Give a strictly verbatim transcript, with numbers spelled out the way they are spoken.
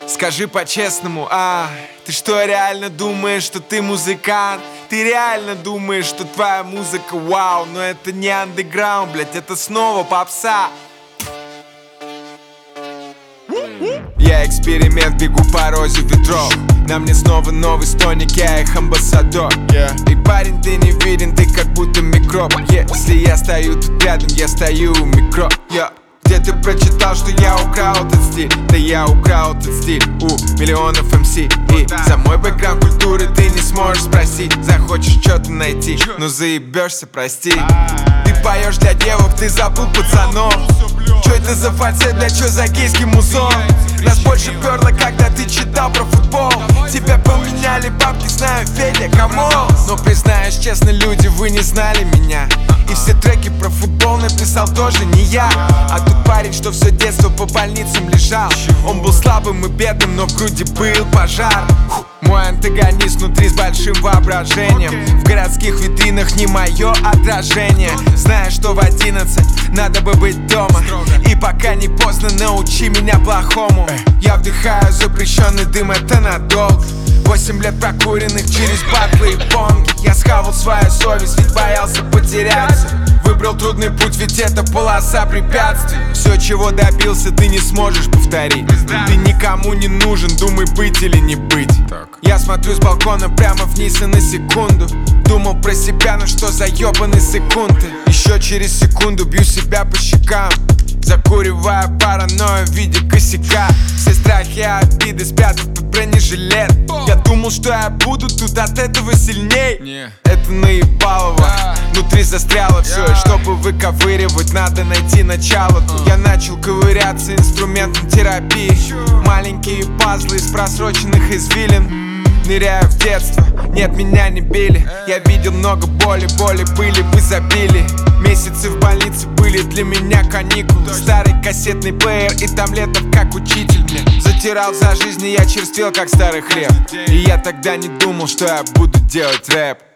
Скажи по-честному, а ты что, реально думаешь, что ты музыкант? Ты реально думаешь, что твоя музыка вау? Но это не андеграунд, блять, это снова попса. Я эксперимент, бегу по розе ветров. На мне снова новый стоник, я их амбассадор. yeah. И парень, ты не виден, ты как будто микроб. Если я стою тут рядом, я стою у микро. yeah. Где ты прочитал, что я украл этот стиль? Да я украл этот стиль у миллионов эм си. И за мой бэкграунд культуры ты не сможешь спросить. Захочешь что-то найти, но заебешься, прости. Ты поешь для девок, ты забыл пацанов. Чё это за фальцет, да чё за гейский музон? Нас больше перло, когда ты читал про футбол. Тебя поменяли бабки, знаю, Федя, камон. Но признаюсь честно, люди, вы не знали меня. И все треки про футбол написал тоже не я. А тут парень, что все детство по больницам лежал. Он был слабым и бедным, но в груди был пожар. Мой антагонист внутри с большим воображением. В городских витринах не мое отражение. Знаю, что в одиннадцать надо бы быть дома. И пока не поздно, научи меня плохому. Я вдыхаю запрещенный дым, это надолго. Восемь лет прокуренных через батлы и понги. Я схавал свою совесть, ведь боялся потеряться. Выбрал трудный путь, ведь это полоса препятствий. Все, чего добился, ты не сможешь повторить. Ты никому не нужен, думай, быть или не быть. Я смотрю с балкона прямо вниз и на секунду думал про себя, ну что за ебаные секунды. Еще через секунду бью себя по щекам, закуривая паранойю в виде косяка. Все страхи и обиды спрятав под бронежилет. Я думал, что я буду тут от этого сильней. yeah. Это наебалово, yeah. Внутри застряло все, yeah. И чтобы выковыривать, надо найти начало тут. Я начал ковыряться инструментом терапии. sure. Маленькие пазлы из просроченных извилин. Ныряю в детство, нет, меня не били. Я видел много боли, боли были в изобилии. Месяцы в больнице были для меня каникулы. Старый кассетный плеер и там Летов как учитель мне затирал за жизнь, и я черствел как старый хлеб. И я тогда не думал, что я буду делать рэп.